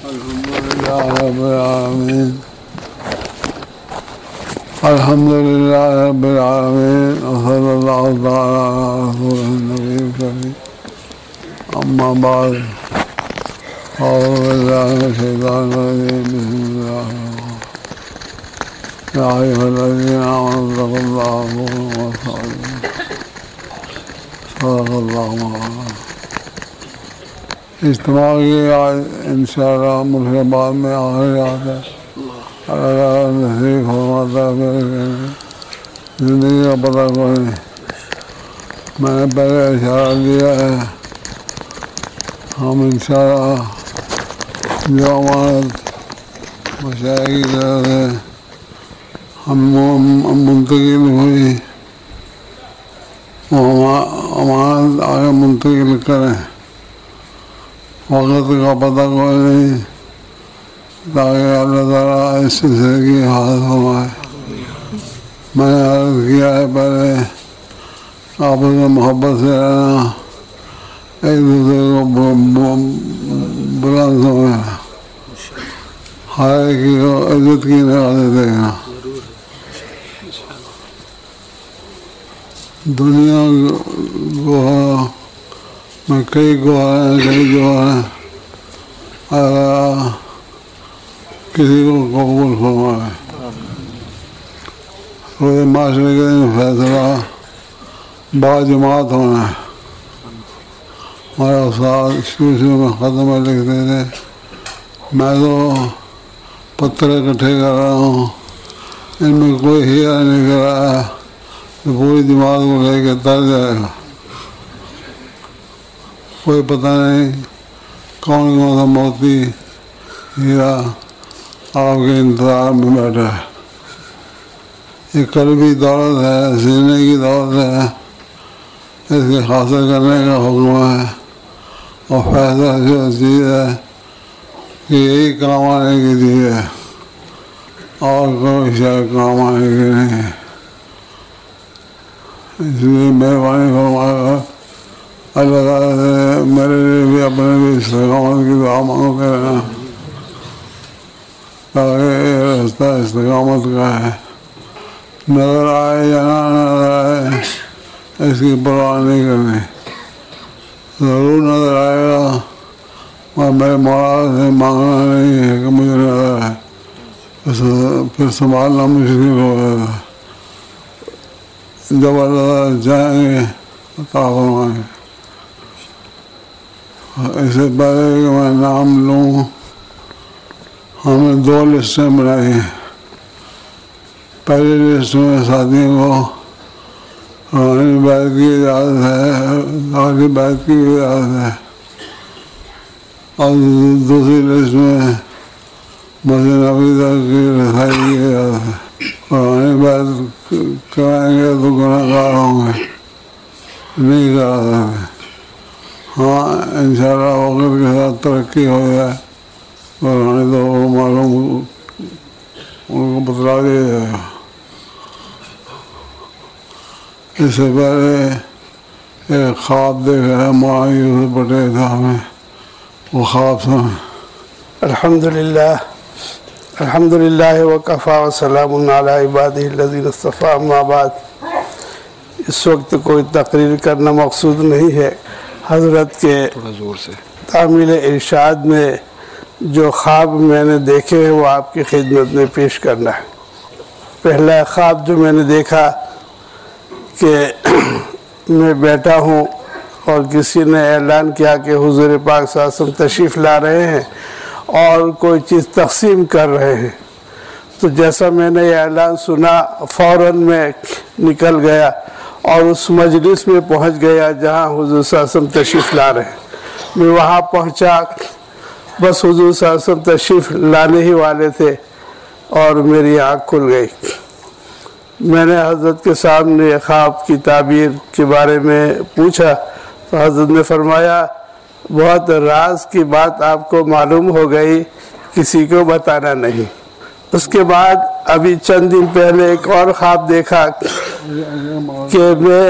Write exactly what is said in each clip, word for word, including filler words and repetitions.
الحمد لله رب العالمين الحمد لله رب العالمين وصلى الله تعالى على رسوله النبي الكريم أما بعد أعوذ بالله من الشيطان الرجيم بسم الله الرحمن الرحيم يا أيها الذين آمنوا اتقوا الله وقولوا قولا سديدا صدق الله مولانا. اجتماع کی آج انشاءاللہ ملک بعد میں آخری رات ہے. اللہ نصیب فرماتا ہے زندگی کا پتہ کوئی نہیں. میں نے پہلے اشارہ دیا ہے ہم انشاءاللہ جو امانت مشاہد کی طرف سے ہم منتقل ہوئی وہ امانت آگے منتقل کریں. وقت کا پتہ کوئی نہیں تاکہ اللہ تعالیٰ اس سلسلے کی حفاظت فرمائے. میں نے عرض کیا ہے پہلے آپس میں محبت سے رہنا, ایک دوسرے کو بلند سمجھنا, ہر ایک کو عزت کی نگاہ سے دیکھنا. دنیا کو میں کئی گواہ ہیں کئی جو ہیں اللہ کسی کو قبول فرمائے. روز معاشرے کے دن فیصلہ با جماعت ہونا ہے. ہمارا استاد شروع شروع میں ختم میں لکھتے تھے میں تو پتھر اکٹھے کر رہا ہوں, ان میں کوئی ہیرا نہیں کر رہا ہے تو پوری جماعت کو لے کے تر جائے گا. کوئی پتہ نہیں کون کون سا موتی ہیرا آپ کے انتظار میں بیٹھا ہے. یہ قلبی دولت ہے, سینے کی دولت ہے, اس کے حاصل کرنے کا حکم ہے اور فیصلہ جو چیز ہے کہ یہی کام آنے کی چیز ہے اور کوئی شاید کام آنے کی نہیں ہے. اس لیے مہربانی فرما کر اللہ تعالیٰ سے میرے لیے بھی اپنے بھی استقامت کی دعا مانگو کے رہنا تاکہ یہ رستہ استقامت کا ہے. نظر آئے یا نہ نظر آئے اس کی پرواہ نہیں کرنی, ضرور نظر آئے گا اور میرے مولا سے مانگنا نہیں ہے کہ مجھے نظر آئے, پھر سنبھالنا مشکل ہو جائے گا. جب اللہ جائیں گے عطا فرمائیں گے. اس سے پہلے کہ میں نام لوں ہم نے دو لسٹیں بنائی ہیں. پہلی لسٹ میں ساتھیوں کو روحانی بیعت کی اجازت ہے, ظاہری بیعت کی اجازت ہے, اور دوسری لسٹ میں مسجد نبوی تک کی رسائی کی اجازت ہے. روحانی بیعت کرائیں گے تو گناہ گار ہوں گے, نہیں کرا سکتے. ہاں انشاءاللہ وقت کے ساتھ ترقی ہو جائے روحانی تو معلوم ان کو بتلا دیا جائے گا. اس سے پہلے ایک خواب دیکھا ہے مولانا یوسف پٹیل صاحب نے, وہ خواب سنیں. الحمدللہ الحمدللہ وکفا وسلام علی عبادہ الذین اصطفیٰ. اما بعد, اس وقت کوئی تقریر کرنا مقصود نہیں ہے. حضرت کے تعمیل ارشاد میں جو خواب میں نے دیکھے ہیں وہ آپ کی خدمت میں پیش کرنا ہے. پہلا خواب جو میں نے دیکھا کہ میں بیٹھا ہوں اور کسی نے اعلان کیا کہ حضور پاک صلی اللہ علیہ وسلم تشریف لا رہے ہیں اور کوئی چیز تقسیم کر رہے ہیں. تو جیسا میں نے یہ اعلان سنا فوراً میں نکل گیا اور اس مجلس میں پہنچ گیا جہاں حضور صلی اللہ علیہ وسلم تشریف لا رہے ہیں. میں وہاں پہنچا, بس حضور صلی اللہ علیہ وسلم تشریف لانے ہی والے تھے اور میری آنکھ کھل گئی. میں نے حضرت کے سامنے خواب کی تعبیر کے بارے میں پوچھا تو حضرت نے فرمایا بہت راز کی بات آپ کو معلوم ہو گئی, کسی کو بتانا نہیں. اس کے بعد ابھی چند دن پہلے ایک اور خواب دیکھا کہ میں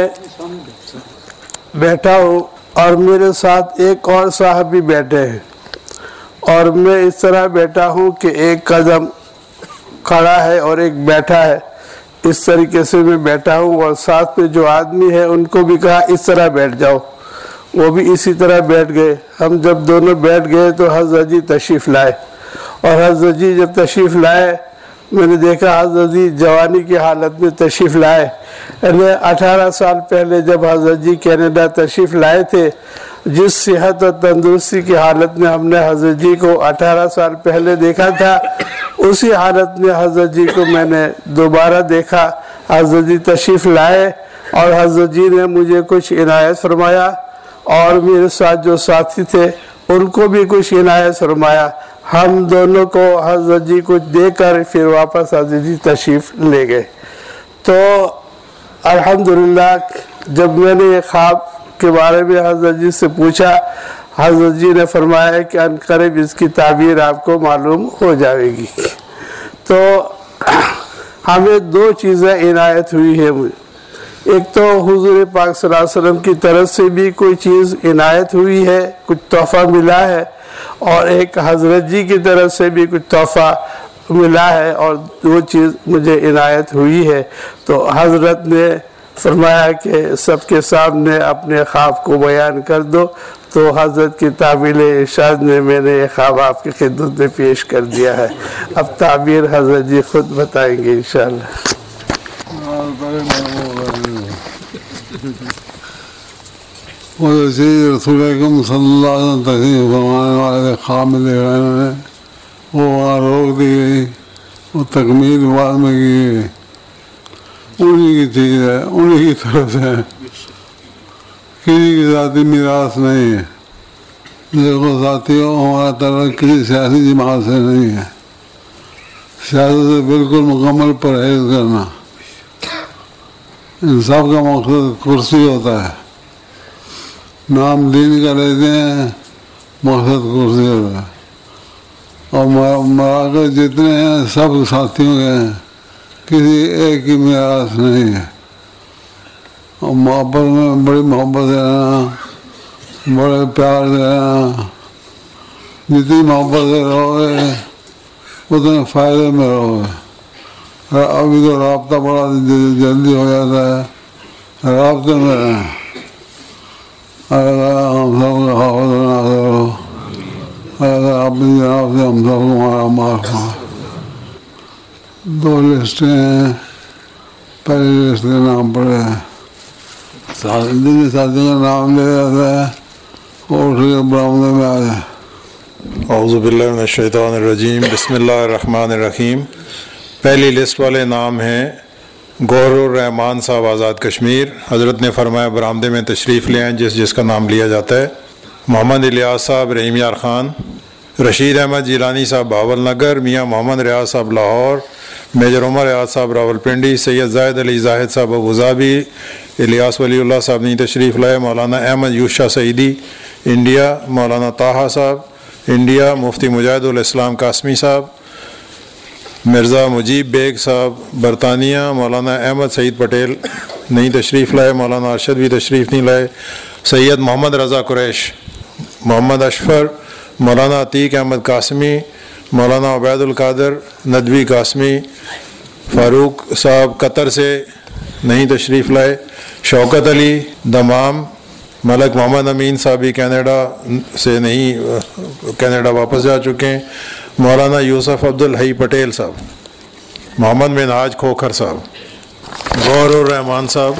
بیٹھا ہوں اور میرے ساتھ ایک اور صاحب بھی بیٹھے ہیں. اور میں اس طرح بیٹھا ہوں کہ ایک قدم کھڑا ہے اور ایک بیٹھا ہے، اس طریقے سے میں بیٹھا ہوں، اور ساتھ میں جو آدمی ہے ان کو بھی کہا اس طرح بیٹھ جاؤ، وہ بھی اسی طرح بیٹھ گئے۔ ہم جب دونوں بیٹھ گئے تو حضرت جی تشریف لائے، اور حضرت جی جب تشریف لائے میں نے دیکھا حضرت جی جوانی کی حالت میں تشریف لائے، یعنی اٹھارہ سال پہلے جب حضرت جی کینیڈا تشریف لائے تھے، جس صحت اور تندرستی کی حالت میں ہم نے حضرت جی کو اٹھارہ سال پہلے دیکھا تھا، اسی حالت میں حضرت جی کو میں نے دوبارہ دیکھا۔ حضرت جی تشریف لائے اور حضرت جی نے مجھے کچھ عنایت فرمایا، اور میرے ساتھ جو ساتھی تھے ان کو بھی کچھ عنایت فرمایا۔ ہم دونوں کو حضرت جی کچھ دے کر پھر واپس حضرت جی تشریف لے گئے۔ تو الحمدللہ جب میں نے یہ خواب کے بارے میں حضرت جی سے پوچھا، حضرت جی نے فرمایا کہ ان قریب اس کی تعبیر آپ کو معلوم ہو جائے گی۔ تو ہمیں دو چیزیں عنایت ہوئی ہے، ایک تو حضور پاک صلی اللہ علیہ وسلم کی طرف سے بھی کوئی چیز عنایت ہوئی ہے، کچھ تحفہ ملا ہے، اور ایک حضرت جی کی طرف سے بھی کچھ تحفہ ملا ہے، اور وہ چیز مجھے عنایت ہوئی ہے۔ تو حضرت نے فرمایا کہ سب کے سامنے اپنے خواب کو بیان کر دو، تو حضرت کی تعبیر ارشاد میں میں نے یہ خواب آپ کی خدمت میں پیش کر دیا ہے۔ اب تعبیر حضرت جی خود بتائیں گے انشاءاللہ۔ رسول اکرم صلی اللہ علیہ وسلم تشریف فرمانے والے خواب میں دیکھ رہے ہیں، وہ وہاں روک دی گئی، وہ تکمیل بعد میں کی گئی، انہی کی چیز ہے، انہی کی طرف سے، کسی کی ذاتی میراث نہیں ہے۔ دیکھو ساتھیوں، ہمارا تعلق کسی سیاسی جماعت سے نہیں ہے، سیاست سے بالکل مکمل پرہیز کرنا۔ ان سب کا مقصد کرسی ہوتا ہے، نام دین کا لیتے ہیں، مقصد کرسی ہوتا ہے۔ اور مراکز جتنے ہیں سب ساتھیوں کے ہیں، کسی ایک کی میراث نہیں ہے۔ اور محبت میں بڑی محبت سے رہنا، بڑے پیار سے رہنا، جتنی محبت سے رہو گے اتنے فائدے میں رہو گے۔ ابھی تو رابطہ بڑا جلدی ہو جاتا ہے، رابطے میں رہنا۔ اگر ہم سب کا حافظ بنا کرو، اگر اپنی جناب سے ہم سب کو ہمارا معاف کرو۔ دو لسٹیں ہیں، پہلی لسٹ کے نام پڑے ہیں، جن ساتھیوں کا نام لے جاتا ہے اور اس کے برآمدے میں آ جائے۔ اعوذ باللہ من الشیطان الرجیم، بسم اللہ الرحمن الرحیم۔ پہلی لسٹ والے نام ہیں گوہر الرحمان صاحب، آزاد کشمیر۔ حضرت نے فرمایا برآمدے میں تشریف لے آئیں جس جس کا نام لیا جاتا ہے۔ محمد الیاس صاحب، رحیم یار خان۔ رشید احمد جیلانی صاحب، بہاول نگر۔ میاں محمد ریاض صاحب، لاہور۔ میجر عمر ریاض صاحب، راول پنڈی۔ سید زاہد علی زاہد صاحب، ابوظہبی۔ الیاس ولی اللہ صاحب نہیں تشریف لائے۔ مولانا احمد یوشا سعیدی، انڈیا۔ مولانا طاہا صاحب، انڈیا۔ مفتی مجاہد الاسلام قاسمی صاحب۔ مرزا مجیب بیگ صاحب، برطانیہ۔ مولانا احمد سعید پٹیل نہیں تشریف لائے۔ مولانا ارشد بھی تشریف نہیں لائے۔ سید محمد رضا قریش۔ محمد اشفر۔ مولانا عتیق احمد قاسمی۔ مولانا عبید القادر ندوی قاسمی۔ فاروق صاحب قطر سے نہیں تشریف لائے۔ شوکت علی دمام۔ ملک محمد امین صاحب بھی کینیڈا سے نہیں، کینیڈا واپس جا چکے ہیں۔ مولانا یوسف عبدالحی پٹیل صاحب۔ محمد منہاج کھوکھر صاحب۔ غور الرحمان صاحب۔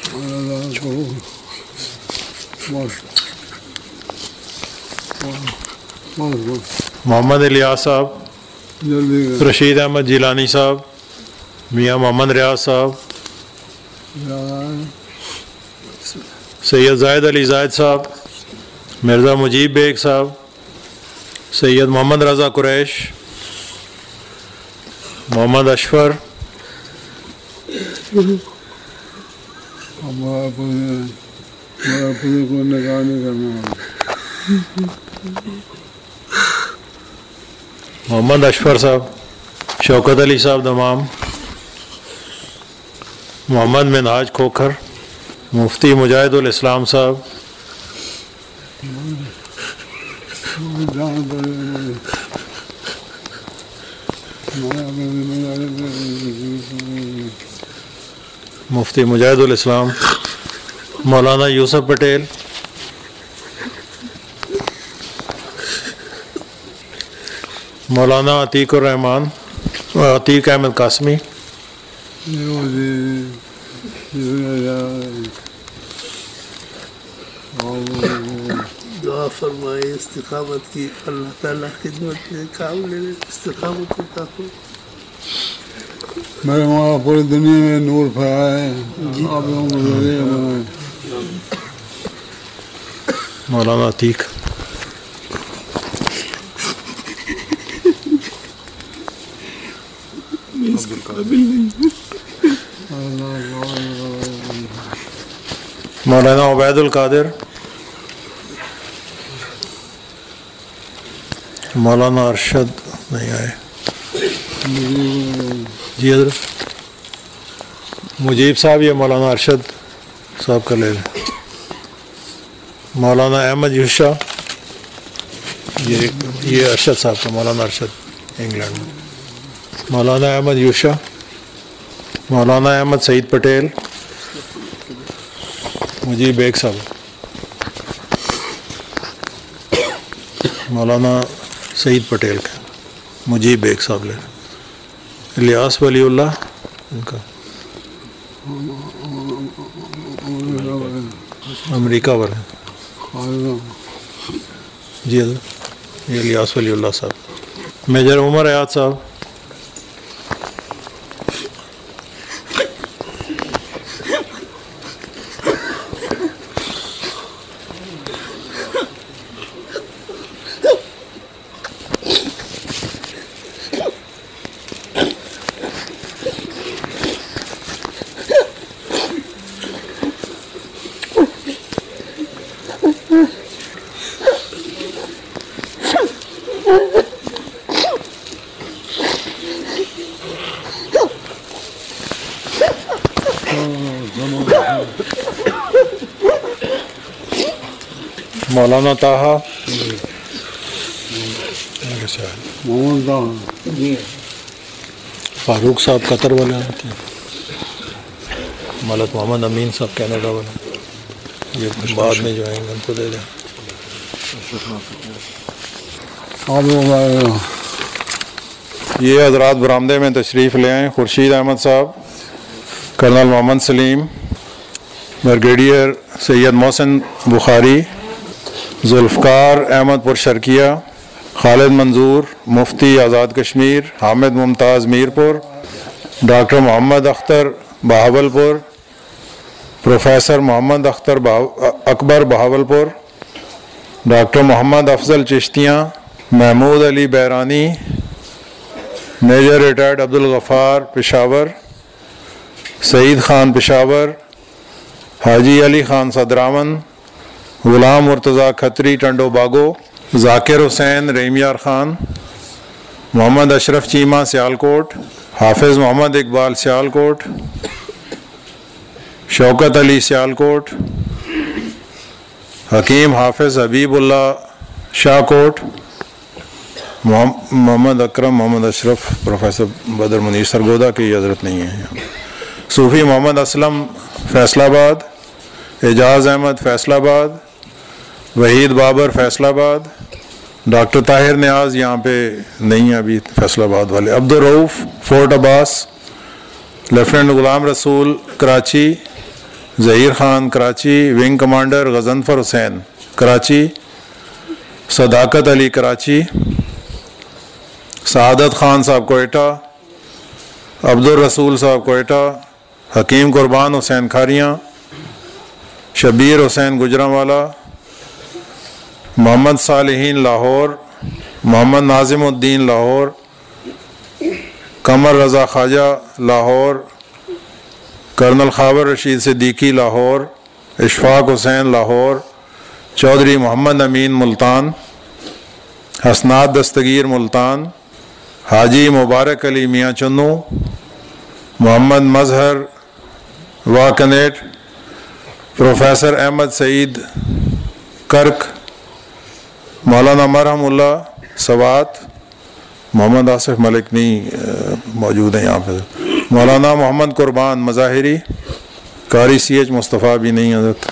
محمد الیاس صاحب۔ رشید احمد جیلانی صاحب۔ میاں محمد ریاض صاحب۔ سید زاہد علی زاہد صاحب۔ مرزا مجیب بیگ صاحب۔ سید محمد رضا قریش۔ محمد اشفر۔ محمد اشفر صاحب۔ شوکت علی صاحب دمام۔ محمد منہاج کھوکھر۔ مفتی مجاہد الاسلام صاحب۔ مفتی مجاہد الاسلام مولانا یوسف پٹیل، مولانا عتیق الرحمان عتیق احمد قاسمی، دعا فرمائے استقامت کی، اللہ تعالیٰ خدمت میں کام لینے استقامت عطا فرمائے۔ میرے مولا پوری دنیا میں نور پھیلائے، آپ لوگوں کو ذریعہ بنائے۔ مولانا عتیق مولانا عبید القادر، مولانا ارشد نہیں آئے، جی حضرت مجیب صاحب یا مولانا ارشد صاحب کا لے لیں۔ مولانا احمد یوشا، یہ یہ ارشد صاحب کا، مولانا ارشد انگلینڈ میں۔ مولانا احمد یوشا، مولانا احمد سعید پٹیل، مجیب بیگ صاحب، مولانا سعید پٹیل کا، مجیب بیگ صاحب لے، الیاس ولی اللہ ان کا امریکہ والے، جی حضرت یہ الیاس ولی اللہ صاحب۔ میجر عمر ایاد صاحب، مولانا طاہا، فاروق صاحب قطر والے آتے ہیں، ملک محمد امین صاحب کینیڈا والے، یہ بعد میں جو آئیں گے ان کو دے دیں۔ یہ حضرات برآمدے میں تشریف لے آئیں۔ خورشید احمد صاحب، کرنل محمد سلیم، بریگیڈیئر سید محسن بخاری، ذوالفقار احمد پرشرکیہ، Khalid Manzoor Mufti Azad Kashmir, Hamid Mumtaz Mirpur, doctor Muhammad Akhtar Bahawalpur, professor Muhammad Akhtar Akbar Bahawalpur, doctor Muhammad Afzal Chishtian, Mahmood Ali Birani, major retired Abdul Ghaffar Peshawar, Saeed Khan Peshawar, Haji Ali Khan صدراون، Ghulam Murtaza Khatri Tando Bago, ذاکر حسین ریمیار خان، محمد اشرف چیمہ سیالکوٹ، حافظ محمد Iqbal Sialkot, Shaukat Ali Sialkot, Hakeem Hafiz Habibullah Shahkot, Muhammad Akram Muhammad Ashraf, professor Badr Munir Sargodha کی حضرت نہیں ہے، صوفی محمد اسلم فیصل آباد، اعجاز احمد فیصل آباد، وحید بابر فیصل آباد، ڈاکٹر طاہر نیاز یہاں پہ نہیں ہیں ابھی فیصل آباد والے، عبدالرؤف فورٹ عباس، lieutenant Ghulam Rasool Karachi, Zaheer Khan Karachi, wing commander Ghazanfar Hussain Karachi, Sadaqat Ali Karachi, سعادت خان صاحب کوئٹہ، عبدالرسول صاحب کوئٹہ، حکیم قربان حسین کھاریاں، شبیر حسین گجرانوالا، محمد صالحین لاہور، محمد ناظم الدین لاہور، قمر رضا خواجہ لاہور، کرنل خاور رشید صدیقی لاہور، اشفاق حسین لاہور، چودھری محمد امین ملتان، حسنات دستگیر ملتان، حاجی مبارک علی میاں چنو، محمد مظہر واکنیٹ، پروفیسر احمد سعید کرک، مولانا مرحم اللہ سوات، محمد آصف ملک نہیں موجود ہیں یہاں پہ، مولانا محمد قربان مظاہری، قاری سی ایچ مصطفیٰ بھی نہیں حضرت.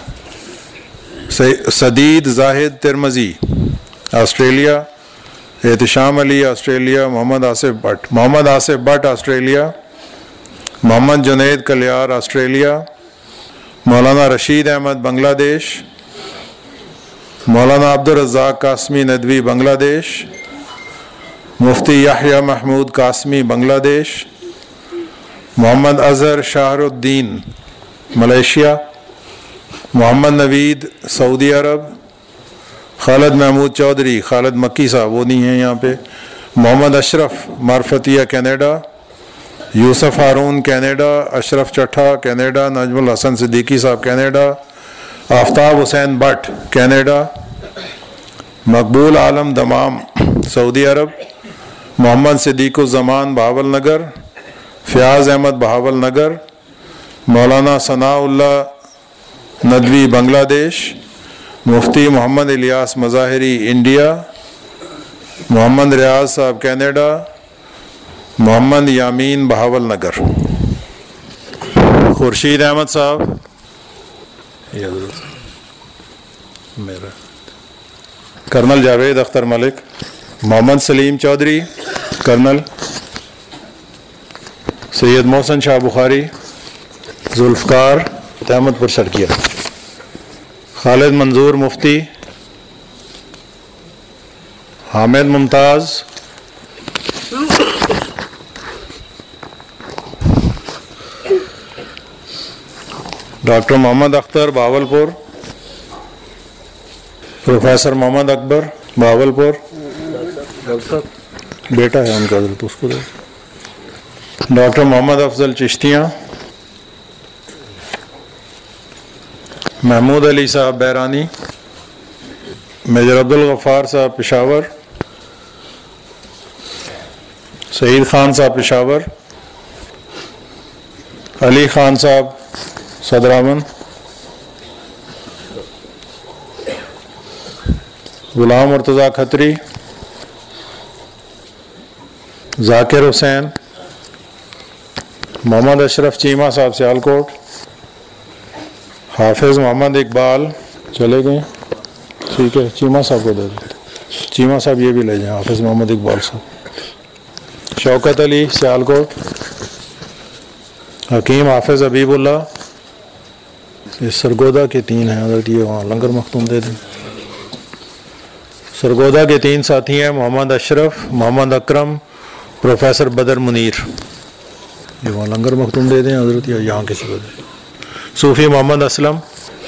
Sadid Zahid Tirmizi Australia. Ehtisham Ali Australia. Muhammad Asif Butt Muhammad Asif Butt Australia. Muhammad Junaid Kalyar Australia. Maulana Rashid Ahmad بنگلہ دیش. مولانا عبدالرزاق قاسمی ندوی بنگلہ دیش. مفتی یحییٰ محمود قاسمی بنگلہ دیش. محمد Azhar Shahiruddin Malaysia. Muhammad Naveed Saudi Arab. Khalid Mahmood Chaudhry Khalid Makki Sahab وہ نہیں ہیں یہاں پہ. محمد اشرف معرفتیہ Canada. Yousuf Haroon Canada. Ashraf Chattha Canada. Najmul Hasan Siddiqui Sahab Canada. Aftab Hussain Butt Canada. Maqbool Alam Dammam Saudi Arab. Muhammad Siddiquzzaman Bahawal Nagar. Fayyaz Ahmad Bahawal Nagar. مولانا ثناء اللہ Nadvi Bangladesh. Mufti Muhammad Ilyas Mazahiri India. Muhammad Riaz Sahab Canada. Muhammad Yamin Bahawalnagar. Khurshid Ahmed Sahab میرا. کرنل جاوید اختر ملک. محمد سلیم چودھری کرنل. سید محسن شاہ بخاری. ذوالفقار احمد پر سرکیہ. خالد منظور مفتی. حامد ممتاز. ڈاکٹر محمد اختر بہاولپور. پروفیسر محمد اکبر بہاولپور. بیٹا ہے ان کا حضرت اس کو دے. ڈاکٹر محمد افضل چشتیاں. محمود علی صاحب بیرانی. میجر عبدالغفار صاحب پشاور. سعید خان صاحب پشاور. علی خان صاحب صدرامن. غلام مرتضیٰ کھتری. ذاکر حسین. محمد اشرف چیمہ صاحب سیالکوٹ. حافظ محمد اقبال چلے گئے ٹھیک ہے. چیمہ صاحب کو دے دیں. چیمہ صاحب یہ بھی لے جائیں. حافظ محمد اقبال صاحب. شوکت علی سیالکوٹ. حکیم حافظ حبیب اللہ. یہ سرگودا کے تین ہیں حضرت. یہ وہاں لنگر مختوم دے دیں. سرگودا کے تین ساتھی ہیں محمد اشرف محمد اکرم پروفیسر بدر منیر. یہ وہاں لنگر مختوم دے دیں حضرت یا یہاں کسی کو دیں. صوفی محمد اسلم.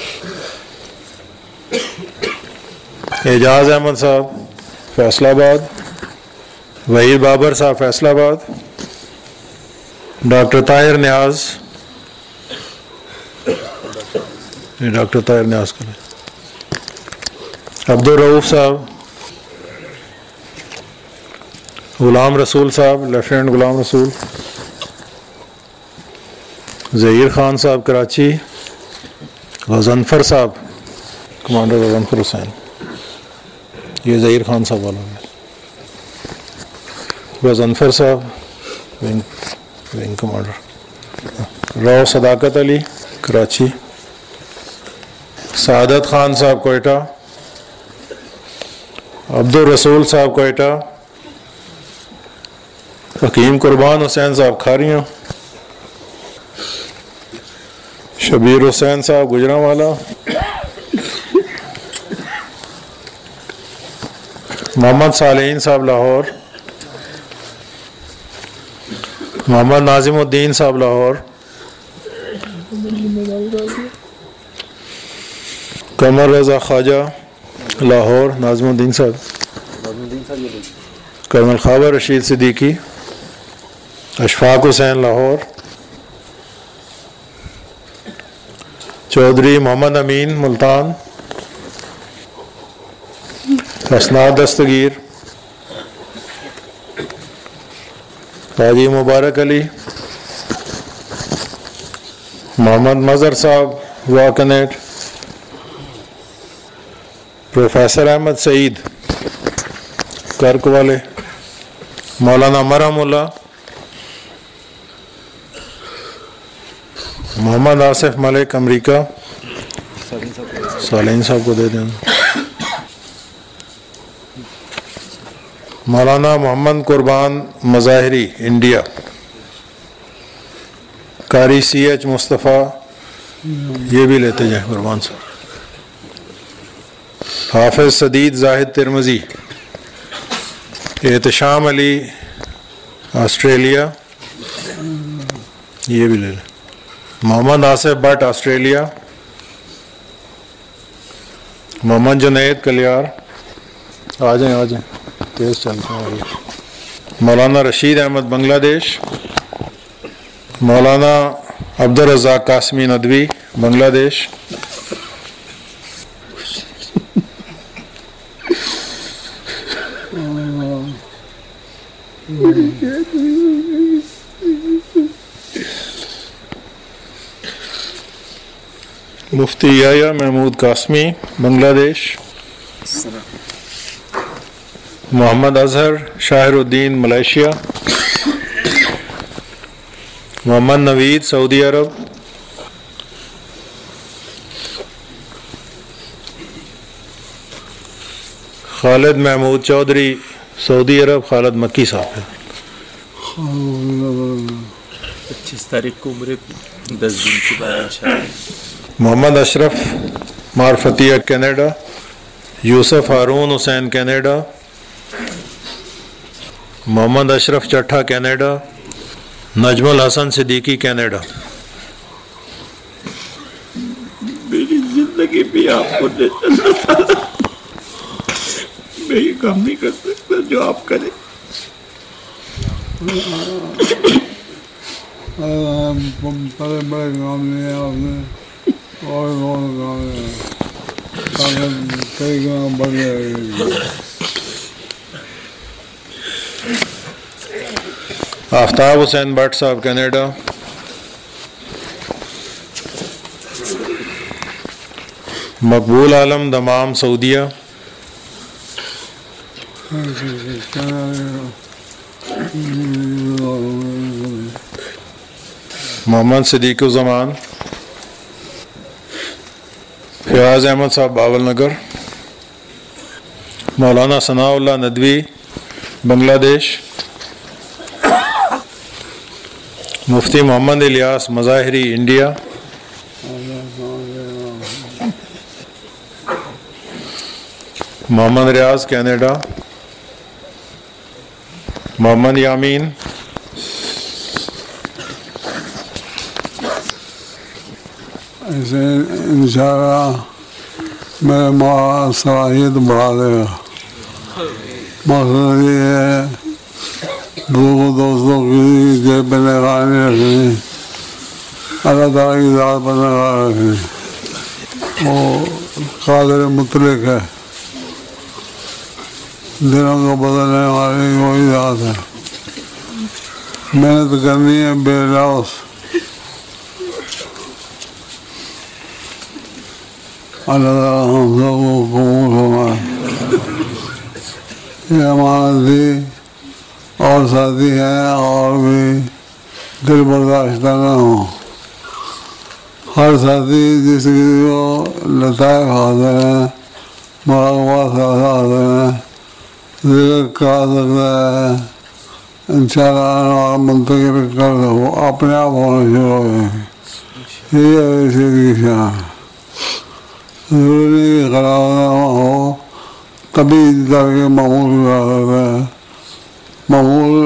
اعجاز احمد صاحب فیصل آباد. Waheed Babar Sahab Faisalabad. Doctor Tahir Niaz. Doctor Tahir Niaz کریں. عبدالرؤف صاحب. غلام رسول صاحب لیفٹیننٹ غلام رسول. ظہیر خان صاحب کراچی. غضنفر صاحب کمانڈر غضنفر حسین. یہ ظہیر خان صاحب والا ہے. غضنفر صاحب ونگ ونگ کمانڈر. راؤ صداقت علی کراچی. سعادت خان صاحب کوئٹہ. عبدالرسول صاحب کوئٹہ. حکیم قربان حسین صاحب کھاریاں. شبیر حسین صاحب گجرانوالا. محمد صالحین صاحب لاہور. محمد ناظم الدین صاحب لاہور. قمر رضا خواجہ لاہور. ناظم الدین صاحب. کرنل خاور رشید صدیقی. اشفاق حسین لاہور. چودھری محمد امین ملتان. اسناد دستگیر. حاجی مبارک علی. محمد مظہر صاحب واکنیٹ. پروفیسر احمد سعید کرک والے. مولانا مرحم اللہ. محمد آصف ملک امریکہ، سالین صاحب کو دے دیں. مولانا محمد قربان مظاہری انڈیا. قاری سی ایچ مصطفیٰ، یہ بھی لیتے جائیں قربان صاحب. حافظ سدید زاہد ترمذی. احتشام علی آسٹریلیا، یہ بھی لے لیں. محمد آصف بٹ آسٹریلیا. محمد جنید کلیار، آ جائیں آ جائیں تیز چلتے ہیں. مولانا رشید احمد بنگلہ دیش. مولانا عبدالرزاق قاسمی ندوی بنگلہ دیش. مفتی یحییٰ محمود قاسمی بنگلہ دیش. محمد Azhar Shahiruddin Malaysia. Muhammad Naveed Saudi Arab. Khalid Mahmood Chaudhry Saudi Arab. Khalid Makki Sahab ہے. پچیس تاریخ کو عمرے دس دن کے بعد انشاءاللہ. محمد اشرف معرفتیہ Canada. Yousuf Haroon Hussain Canada. Muhammad Ashraf Chattha Canada. Najmul Hasan Siddiqui Canada. میری زندگی بھی آپ کو دے دینا، میں یہ کام نہیں کر سکتا جو آپ کریں. بڑے بڑے کام لے آپ نے اور بہت کام لے تاکہ کئی کام بڑھ جائے. آفتاب حسین بٹ صاحب کینیڈا. مقبول عالم دمام سعودیہ. محمد صدیق الزمان. فیاض احمد صاحب باول نگر. مولانا ثناء اللہ Nadvi Bangladesh. Mufti Muhammad Ilyas Mazahiri India. Muhammad Riaz Canada. Muhammad Yamin. ایسے انشاءاللہ میرے ماں صلاحیت بڑھا دے گا. مقصد یہ ہے لوگوں دوستوں کی جیب پہ نگاہ نہیں رکھنی، اللہ تعالیٰ کی ذات پر نگاہ رکھنی. وہ قادر مطلق ہے، دلوں کو بدلنے والی وہی ذات ہے. محنت کرنی ہے بے لوث. اللہ تعالیٰ ہم سب کو قبول فرمائے. یہ ہمارا تھی اور ساتھی ہیں اور بھی دل برداشتہ نہ ہوں. ہر ساتھی جس کسی کو لطائف حاصل ہیں، مراقبات حاصل ہیں، ذکر کرا سکتا ہے، انشاءاللہ منتقل کر دو، اپنے آپ ہونا شروع ہو جائیں گے. یہ ایسی کی شان. ضروری خراب نہ ہو تبھی کر کے معمول کر سکتا ہے. معمول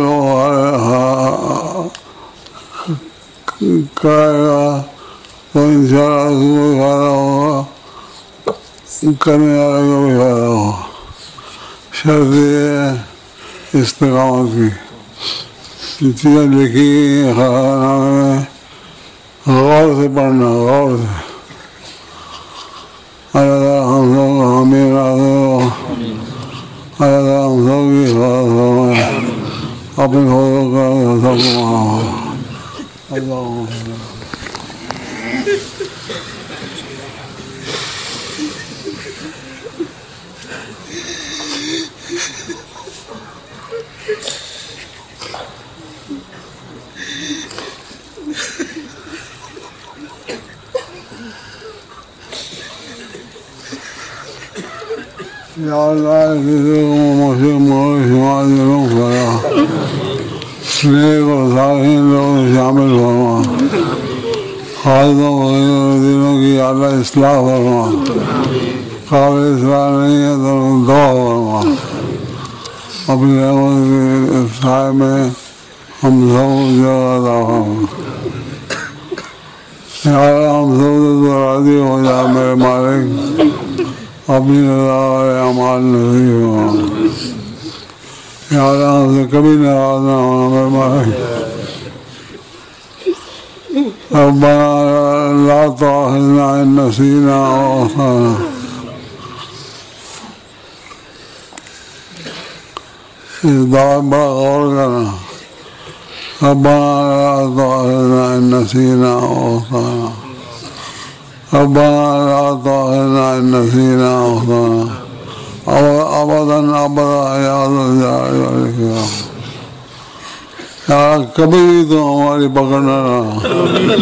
کرے گا تو ان شاء اللہ اس کو بھی فائدہ ہوگا، کرنے والے کو بھی فائدہ ہوگا. شرط یہ ہے استقامت کی. چیزیں لکھی خزانہ میں غور سے پڑھنا، غور سے. اللہ تعالیٰ ہم سب کو حامی راضی ہو. اللہ تعالیٰ ہم سب کی حفاظت فرمائے، اپنے خودوں کا سب کو معاف. اللہ یا اللہ کسی کو مجھے مجھے شمار دلوں کرا نیک اور صالحین لوگ شامل فرما خالدوں دنوں کی اعلیٰ اصلاح فرما قابل اصلاح نہیں ہے تو دعا فرما اپنی رحمت کے سائے میں ہم سب جگہ عطا فرما یا اللہ ہم سب سے راضی ہو جا میرے مالک اپنی رضا اور اعمال نصیب فرما یا اللہ ہم سے کبھی ناراض نہ ہونا میرے مالک ربنا لا تؤاخذنا إن نسينا أو أخطأنا اس دعا بڑا غور کرنا ربنا لا تؤاخذنا إن نسينا أو أخطأنا ربنا لا تؤاخذنا إن نسينا أو أخطأنا ابدا ابدا یا ذا الجلال والإکرام یا کبھی بھی تو ہماری پکڑنا نہ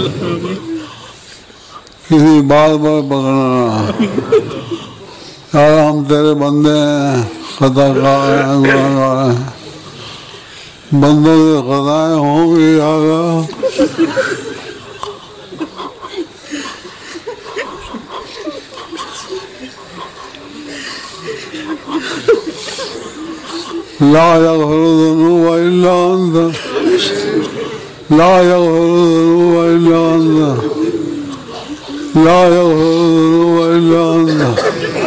کسی بات پر پکڑنا نہ یا ہم تیرے بندے ہیں خطا کار ہیں گناہ گار ہیں بندوں سے خطائیں ہوں گی یا اللہ لا يغفر الذنوب إلا أنت لا يغفر الذنوب إلا أنت لا يغفر الذنوب إلا أنت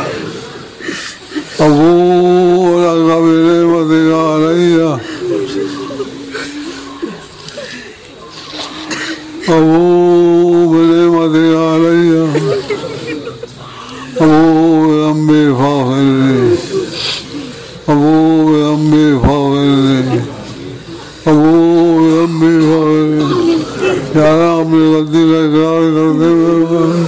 أبوء لك بنعمتك علي أبوء بنعمتك علي أبوء بذنبي فاغفر لي أبوء بذنبي فاغفر لي أبوء بذنبي فاغفر لي یا اللہ اپنی غلطی کا اقرار کرتے ہوئے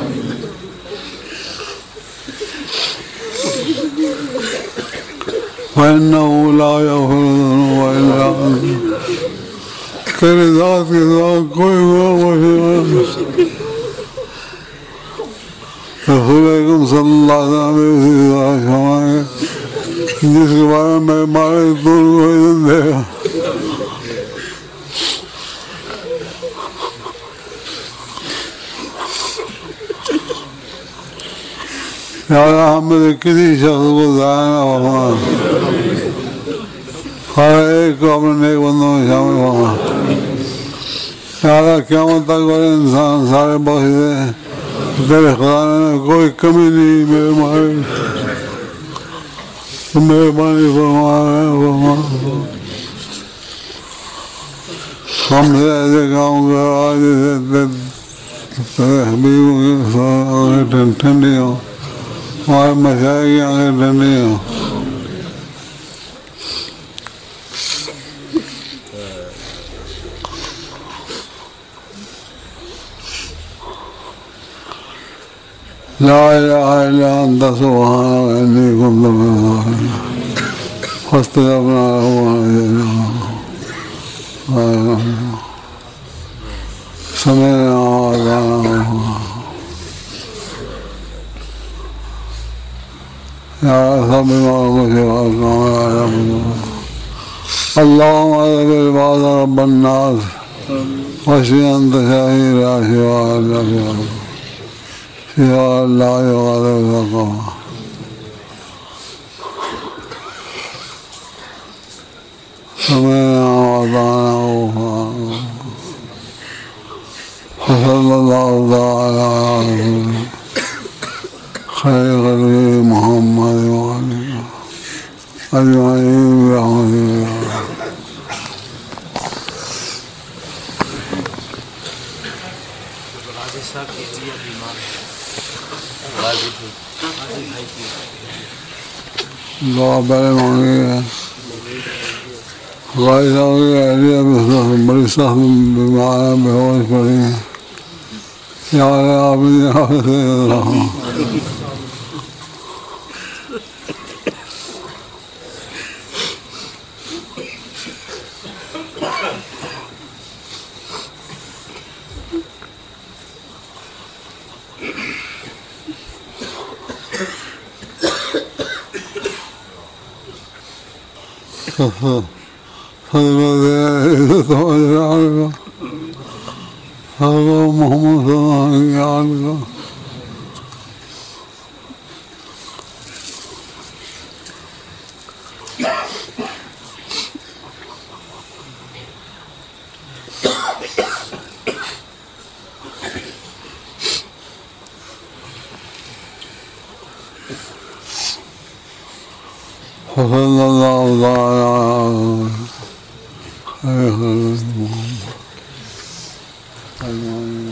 فإنه لا يغفر الذنوب إلا أنت تیرے ذات کے ساتھ کوئی معاشرہ رسول اکرم صلی اللہ علیہ وسلم جس کے بارے میں مارے دور کو اذن دے گا یا اللہ ہم میں کسی شخص کو ضائع نہ فرما ہر ایک کو اپنے نیک بندوں میں شامل فرما یا اللہ قیامت تک والے انسان سارے بخش دے تیرے خزانے میں کوئی کمی نہیں میرے مالک مہربانی فرما فرما ہم سے ایسے کام کرا جیسے تیرے حبیب کی آنکھیں ٹھنڈی ہوں ہمارے مشاہد کی آنکھیں ٹھنڈی ہوں لا الہ الا انت سبحانک انی کنت من الظالمین فاستغفرنا له سمعنا وأطعنا یا سب اللهم اغفر العباد رب الناس واشف انت شافي لا شفاء الا شفاءك شفاء لا يغادر سقما سمعنا وأطعنا وغفرنا وصلى الله تعالى على رسوله خير خلقه محمد وعلى أجمعين برحمته دعا پہلے مانگی ہے غائب ہو گئی اہلیہ بڑی سخت بیمار ہے بے ہوش پڑی ہیں یا آپ نے سے رہا محمد صلی اللہ علیہ وسلم صلی اللہ علیہ وسلم.